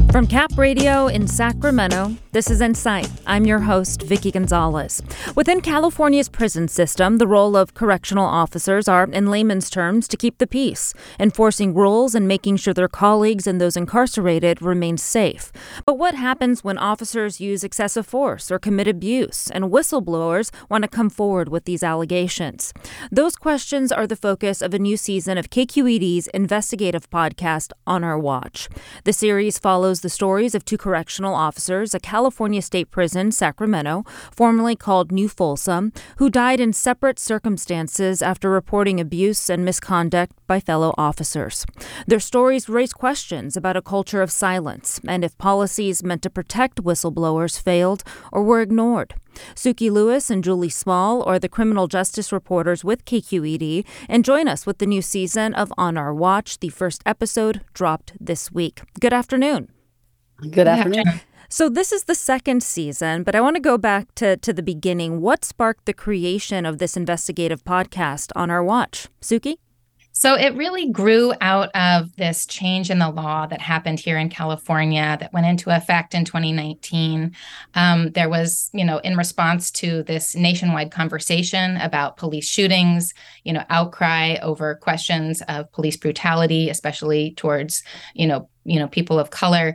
From Cap Radio in Sacramento, this is Insight. I'm your host, Vicky Gonzalez. Within California's prison system, the role of correctional officers are, in layman's terms, to keep the peace, enforcing rules and making sure their colleagues and those incarcerated remain safe. But what happens when officers use excessive force or commit abuse, and whistleblowers want to come forward with these allegations? Those questions are the focus of a new season of KQED's investigative podcast, On Our Watch. The series follows the stories of two correctional officers at California State Prison, Sacramento, formerly called New Folsom, who died in separate circumstances after reporting abuse and misconduct by fellow officers. Their stories raise questions about a culture of silence and if policies meant to protect whistleblowers failed or were ignored. Suki Lewis and Julie Small are the criminal justice reporters with KQED and join us with the new season of On Our Watch. The first episode dropped this week. Good afternoon. Good afternoon. So this is the second season, but I want to go back to the beginning. What sparked the creation of this investigative podcast, On Our Watch? Suki? So it really grew out of this change in the law that happened here in California that went into effect in 2019. There was, in response to this nationwide conversation about police shootings, outcry over questions of police brutality, especially towards, people of color.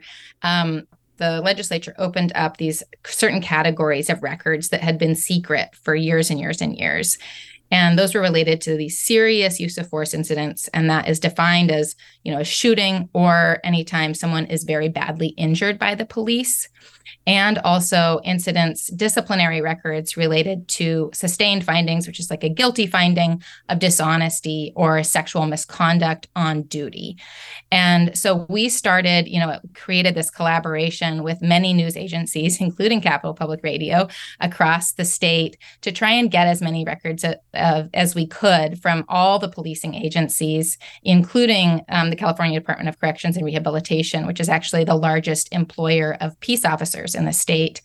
The legislature opened up these certain categories of records that had been secret for years and years and years. And those were related to these serious use of force incidents. And that is defined as, a shooting or anytime someone is very badly injured by the police. And also incidents, disciplinary records related to sustained findings, which is like a guilty finding of dishonesty or sexual misconduct on duty. And so we started, created this collaboration with many news agencies, including Capitol Public Radio, across the state to try and get as many records as we could from all the policing agencies, including the California Department of Corrections and Rehabilitation, which is actually the largest employer of peace officers in the state,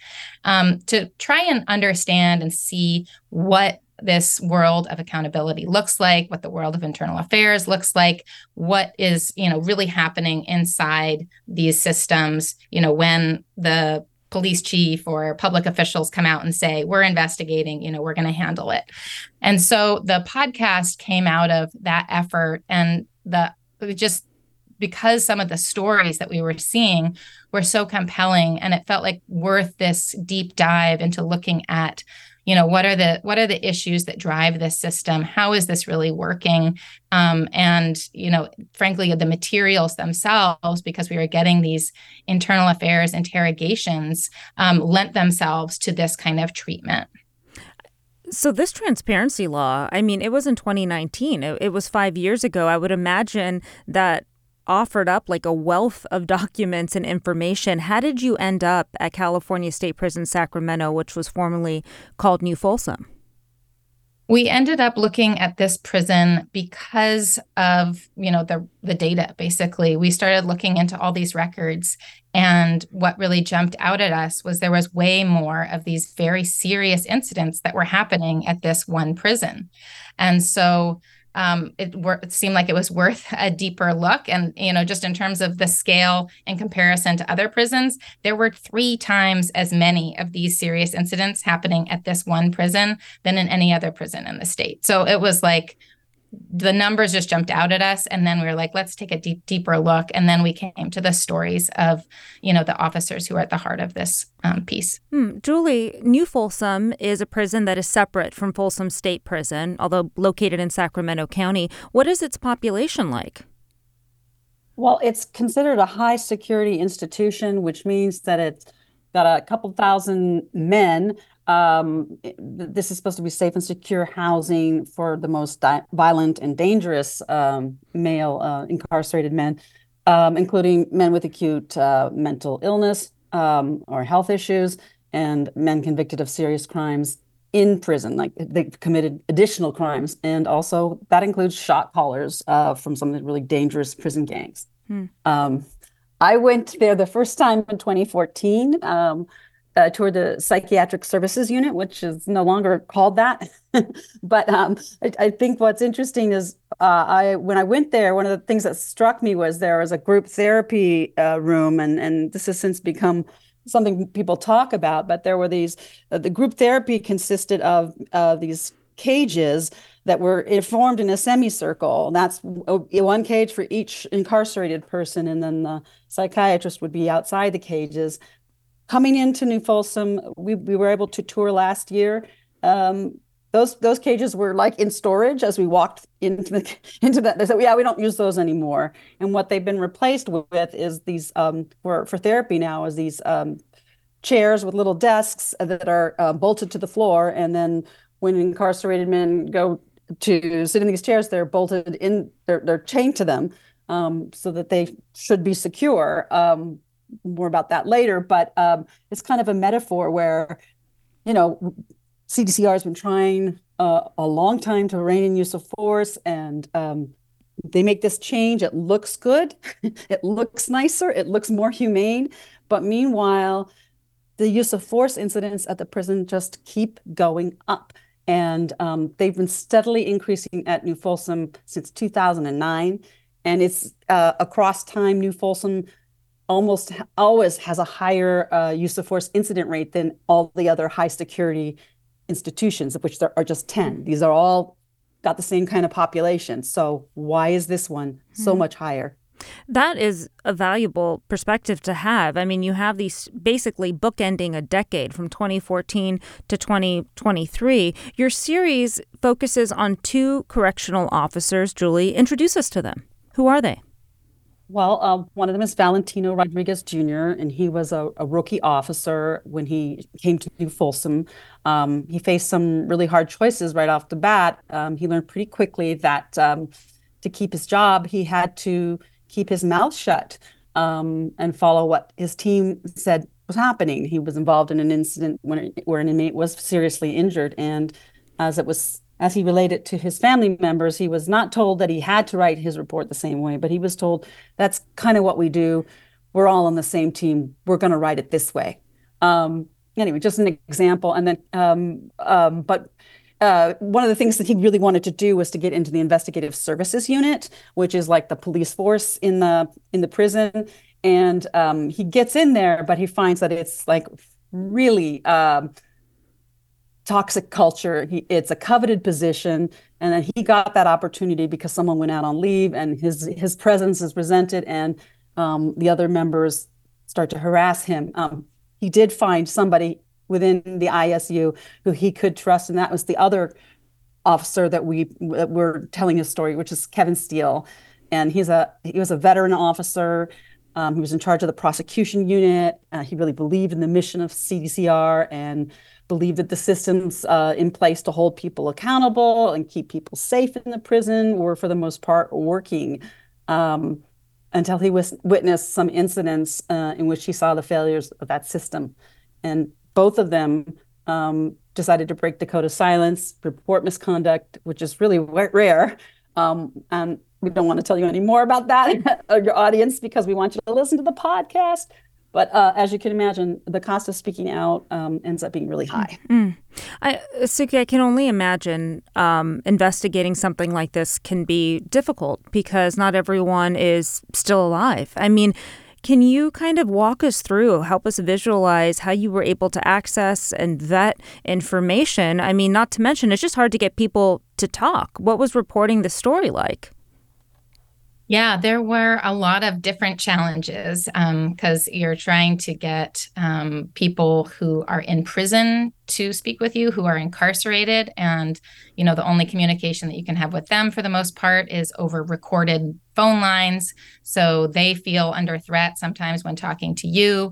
to try and understand and see what this world of accountability looks like, what the world of internal affairs looks like, what is, really happening inside these systems, when the police chief or public officials come out and say, we're investigating, we're going to handle it. And so the podcast came out of that effort and because some of the stories that we were seeing were so compelling, and it felt like worth this deep dive into looking at, what are the issues that drive this system? How is this really working? And, frankly, the materials themselves, because we were getting these internal affairs interrogations, lent themselves to this kind of treatment. So this transparency law, it was in 2019. It was 5 years ago. I would imagine that offered up like a wealth of documents and information. How did you end up at California State Prison Sacramento, which was formerly called New Folsom? We ended up looking at this prison because of, the data, basically. We started looking into all these records, and what really jumped out at us was there was way more of these very serious incidents that were happening at this one prison. And so it seemed like it was worth a deeper look. And, just in terms of the scale in comparison to other prisons, there were 3 times as many of these serious incidents happening at this one prison than in any other prison in the state. So it was like the numbers just jumped out at us. And then we were like, let's take a deeper look. And then we came to the stories of, the officers who are at the heart of this piece. Julie, New Folsom is a prison that is separate from Folsom State Prison, although located in Sacramento County. What is its population like? Well, it's considered a high security institution, which means that it's got a couple thousand men. This is supposed to be safe and secure housing for the most violent and dangerous male incarcerated men, including men with acute mental illness or health issues, and men convicted of serious crimes in prison, like they've committed additional crimes. And also that includes shot callers from some of the really dangerous prison gangs. I went there the first time in 2014. toward the psychiatric services unit, which is no longer called that. But I think what's interesting is when I went there, one of the things that struck me was there was a group therapy room, and this has since become something people talk about. But there were these the group therapy consisted of these cages that were formed in a semicircle. That's one cage for each incarcerated person, and then the psychiatrist would be outside the cages. Coming into New Folsom, we were able to tour last year. Those cages were like in storage as we walked into that. They said, yeah, we don't use those anymore. And what they've been replaced with is these for therapy now is these chairs with little desks that are bolted to the floor. And then when incarcerated men go to sit in these chairs, they're bolted in. They're chained to them so that they should be secure. More about that later, but it's kind of a metaphor where, CDCR has been trying a long time to rein in use of force, and they make this change. It looks good, it looks nicer, it looks more humane, but meanwhile, the use of force incidents at the prison just keep going up. And they've been steadily increasing at New Folsom since 2009, and it's across time, New Folsom almost always has a higher use of force incident rate than all the other high security institutions, of which there are just 10. These are all got the same kind of population. So why is this one so much higher? That is a valuable perspective to have. I mean, you have these basically bookending a decade from 2014 to 2023. Your series focuses on 2 correctional officers. Julie, introduce us to them. Who are they? Well, one of them is Valentino Rodriguez Jr., and he was a rookie officer when he came to New Folsom. He faced some really hard choices right off the bat. He learned pretty quickly that to keep his job, he had to keep his mouth shut and follow what his team said was happening. He was involved in an incident where an inmate was seriously injured, and as he related to his family members, he was not told that he had to write his report the same way, but he was told that's kind of what we do. We're all on the same team. We're going to write it this way. Anyway, just an example. And then, but one of the things that he really wanted to do was to get into the investigative services unit, which is like the police force in the prison. And he gets in there, but he finds that it's like really toxic culture. It's a coveted position, and then he got that opportunity because someone went out on leave, and his presence is resented, and the other members start to harass him. He did find somebody within the ISU who he could trust, and that was the other officer that we're telling his story, which is Kevin Steele, and he was a veteran officer. He was in charge of the prosecution unit. He really believed in the mission of CDCR and believed that the systems in place to hold people accountable and keep people safe in the prison were, for the most part, working until he witnessed some incidents in which he saw the failures of that system. And both of them decided to break the code of silence, report misconduct, which is really rare. And we don't want to tell you any more about that, your audience, because we want you to listen to the podcast. But as you can imagine, the cost of speaking out ends up being really high. Suki, I can only imagine investigating something like this can be difficult because not everyone is still alive. I mean, can you kind of walk us through, help us visualize how you were able to access and vet information? I mean, not to mention, it's just hard to get people to talk. What was reporting the story like? Yeah, there were a lot of different challenges because you're trying to get people who are in prison to speak with you, who are incarcerated. And, the only communication that you can have with them for the most part is over recorded phone lines. So they feel under threat sometimes when talking to you.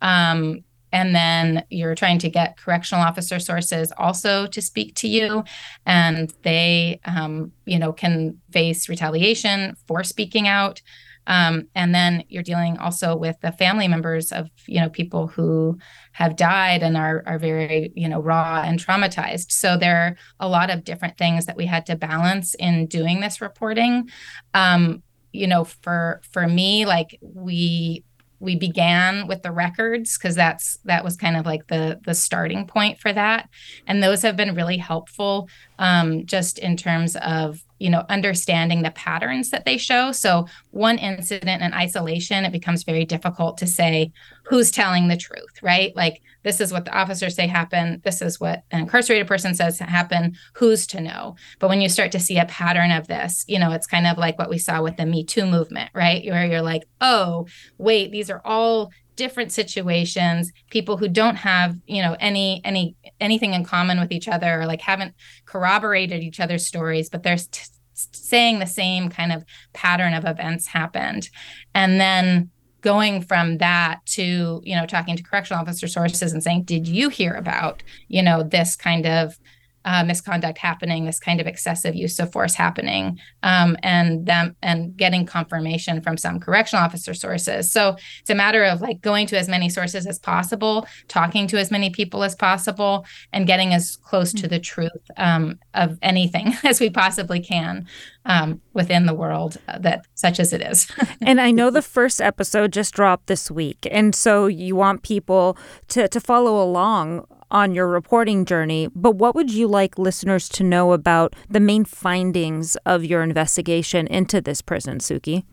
And then you're trying to get correctional officer sources also to speak to you. And they, can face retaliation for speaking out. And then you're dealing also with the family members of, people who have died and are very, raw and traumatized. So there are a lot of different things that we had to balance in doing this reporting. For me, like we began with the records because that was kind of like the starting point for that. And those have been really helpful, just in terms of, understanding the patterns that they show. So one incident in isolation, it becomes very difficult to say who's telling the truth, right? Like, this is what the officers say happened. This is what an incarcerated person says happened. Who's to know? But when you start to see a pattern of this, it's kind of like what we saw with the Me Too movement, right? Where you're like, oh, wait, these are all different situations, people who don't have, anything in common with each other, or like haven't corroborated each other's stories, but they're saying the same kind of pattern of events happened. And then going from that to, talking to correctional officer sources and saying, did you hear about, this kind of misconduct happening, this kind of excessive use of force happening, and getting confirmation from some correctional officer sources. So it's a matter of like going to as many sources as possible, talking to as many people as possible, and getting as close to the truth of anything as we possibly can within the world that such as it is. And I know the first episode just dropped this week, and so you want people to follow along on your reporting journey, but what would you like listeners to know about the main findings of your investigation into this prison, Suki?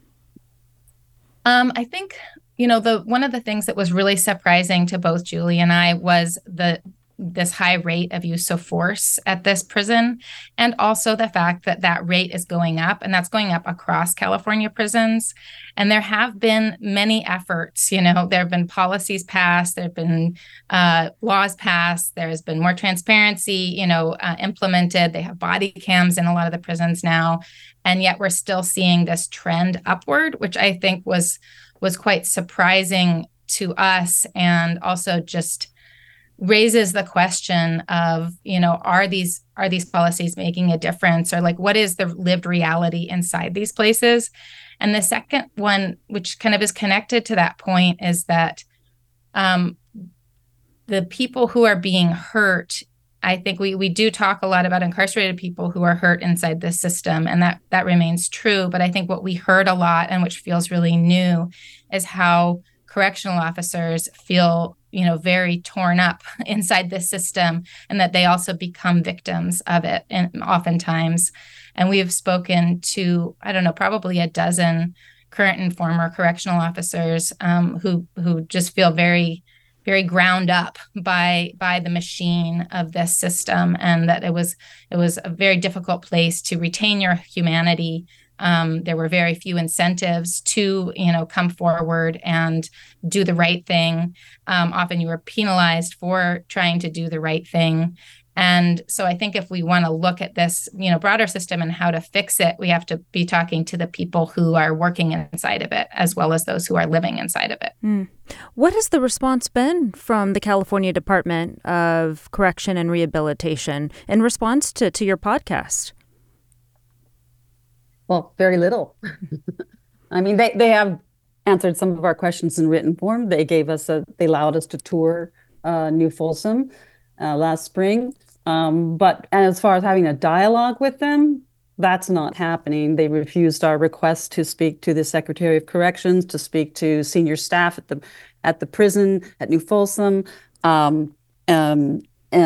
I think, one of the things that was really surprising to both Julie and I was this high rate of use of force at this prison, and also the fact that rate is going up, and that's going up across California prisons. And there have been many efforts, there have been policies passed, there have been laws passed, there's been more transparency, implemented. They have body cams in a lot of the prisons now. And yet we're still seeing this trend upward, which I think was quite surprising to us, and also just raises the question of, are these policies making a difference, or like, what is the lived reality inside these places? And the second one, which kind of is connected to that point, is that the people who are being hurt, I think we do talk a lot about incarcerated people who are hurt inside the system, and that remains true. But I think what we heard a lot, and which feels really new, is how correctional officers feel, very torn up inside this system, and that they also become victims of it, and oftentimes. And we have spoken to, I don't know, probably a dozen current and former correctional officers who just feel very, very ground up by the machine of this system, and that it was a very difficult place to retain your humanity. There were very few incentives to, come forward and do the right thing. Often you were penalized for trying to do the right thing. And so I think if we want to look at this, broader system and how to fix it, we have to be talking to the people who are working inside of it, as well as those who are living inside of it. What has the response been from the California Department of Correction and Rehabilitation in response to your podcast? Well, very little. I mean, they have answered some of our questions in written form. They allowed us to tour New Folsom last spring. But as far as having a dialogue with them, that's not happening. They refused our request to speak to the Secretary of Corrections, to speak to senior staff at the prison at New Folsom, and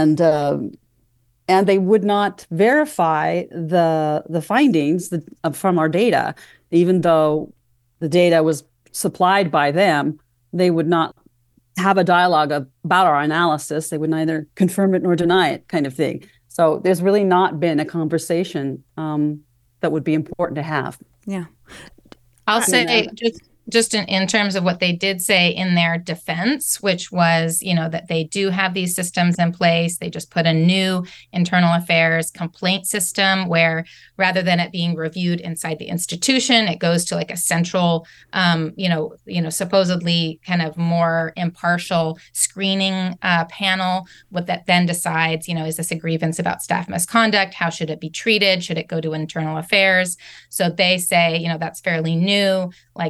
they would not verify the findings from our data, even though the data was supplied by them. They would not have a dialogue about our analysis. They would neither confirm it nor deny it, kind of thing. So there's really not been a conversation that would be important to have. Yeah. I'll say just in terms of what they did say in their defense, which was, that they do have these systems in place. They just put a new internal affairs complaint system where, rather than it being reviewed inside the institution, it goes to like a central, supposedly kind of more impartial screening panel. What that then decides, is this a grievance about staff misconduct? How should it be treated? Should it go to internal affairs? So they say, that's fairly new. Like, this is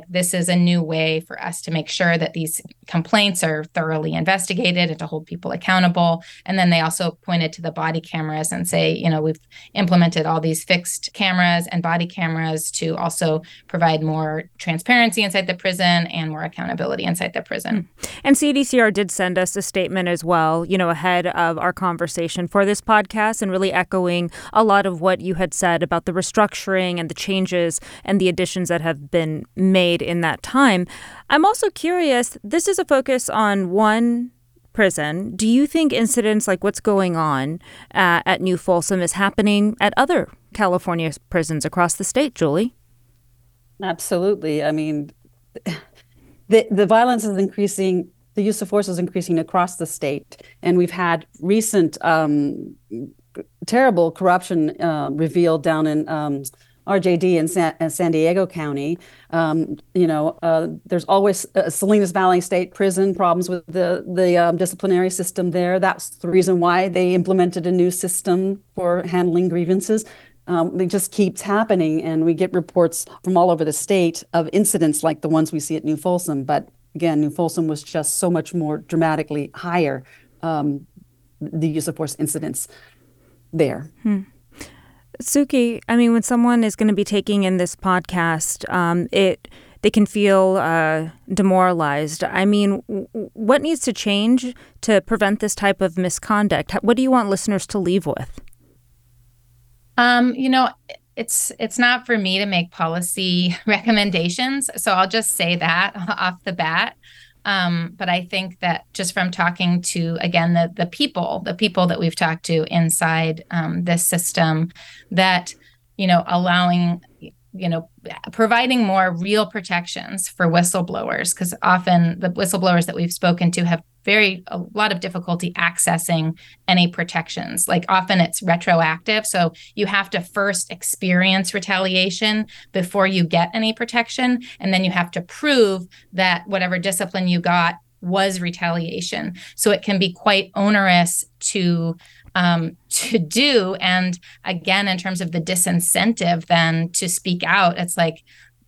is a new way for us to make sure that these complaints are thoroughly investigated and to hold people accountable. And then they also pointed to the body cameras and say, we've implemented all these fixed cameras and body cameras to also provide more transparency inside the prison and more accountability inside the prison. And CDCR did send us a statement as well, ahead of our conversation for this podcast, and really echoing a lot of what you had said about the restructuring and the changes and the additions that have been made in that time. I'm also curious, this is a focus on one prison. Do you think incidents like what's going on at New Folsom is happening at other California prisons across the state, Julie? Absolutely. I mean, the violence is increasing. The use of force is increasing across the state. And we've had recent terrible corruption revealed down in RJD in San Diego County. There's always Salinas Valley State Prison problems with the disciplinary system there. That's the reason why they implemented a new system for handling grievances. It just keeps happening, and we get reports from all over the state of incidents like the ones we see at New Folsom. But again, New Folsom was just so much more dramatically higher, the use of force incidents there. Suki, I mean, when someone is going to be taking in this podcast, they can feel demoralized. I mean, what needs to change to prevent this type of misconduct? What do you want listeners to leave with? It's not for me to make policy recommendations, so I'll just say that off the bat. But I think that just from talking to, again, the people that we've talked to inside this system, that, allowing, providing more real protections for whistleblowers, because often the whistleblowers that we've spoken to have a lot of difficulty accessing any protections. Like often it's retroactive. So you have to first experience retaliation before you get any protection. And then you have to prove that whatever discipline you got was retaliation. So it can be quite onerous to do. And again, in terms of the disincentive then to speak out, it's like,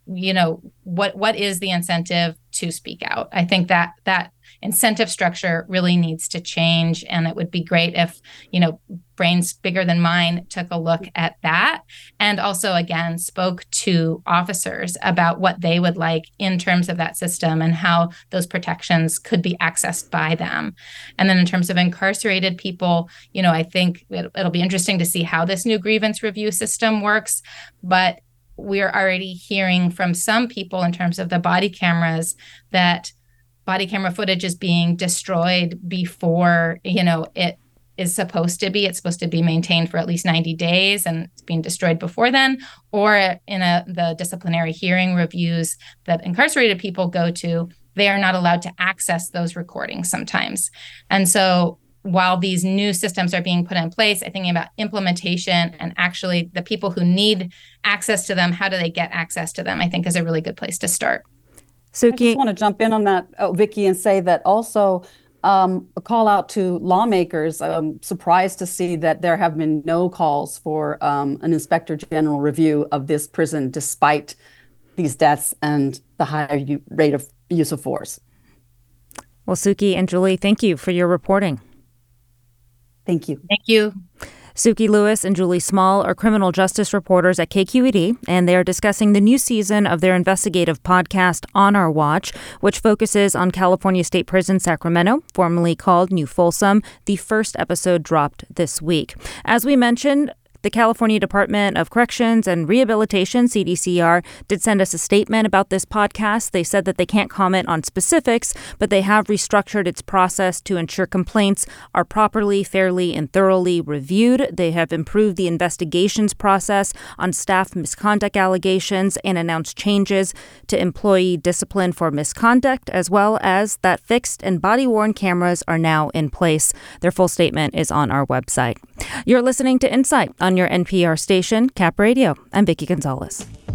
what is the incentive to speak out? I think that incentive structure really needs to change. And it would be great if, brains bigger than mine took a look at that. And also, again, spoke to officers about what they would like in terms of that system and how those protections could be accessed by them. And then in terms of incarcerated people, I think it'll be interesting to see how this new grievance review system works. But we're already hearing from some people in terms of the body cameras that body camera footage is being destroyed before, it is supposed to be. It's supposed to be maintained for at least 90 days and it's being destroyed before then. Or in the disciplinary hearing reviews that incarcerated people go to, they are not allowed to access those recordings sometimes. And so while these new systems are being put in place, I think about implementation and actually the people who need access to them, how do they get access to them, I think is a really good place to start. Suki, I just want to jump in on that, Vicki, and say that also a call out to lawmakers. I'm surprised to see that there have been no calls for an inspector general review of this prison, despite these deaths and the high rate of use of force. Well, Suki and Julie, thank you for your reporting. Thank you. Thank you. Suki Lewis and Julie Small are criminal justice reporters at KQED, and they are discussing the new season of their investigative podcast, On Our Watch, which focuses on California State Prison Sacramento, formerly called New Folsom. The first episode dropped this week. As we mentioned, the California Department of Corrections and Rehabilitation, CDCR, did send us a statement about this podcast. They said that they can't comment on specifics, but they have restructured its process to ensure complaints are properly, fairly, and thoroughly reviewed. They have improved the investigations process on staff misconduct allegations and announced changes to employee discipline for misconduct, as well as that fixed and body-worn cameras are now in place. Their full statement is on our website. You're listening to Insight on your NPR station, Cap Radio. I'm Vicki Gonzalez.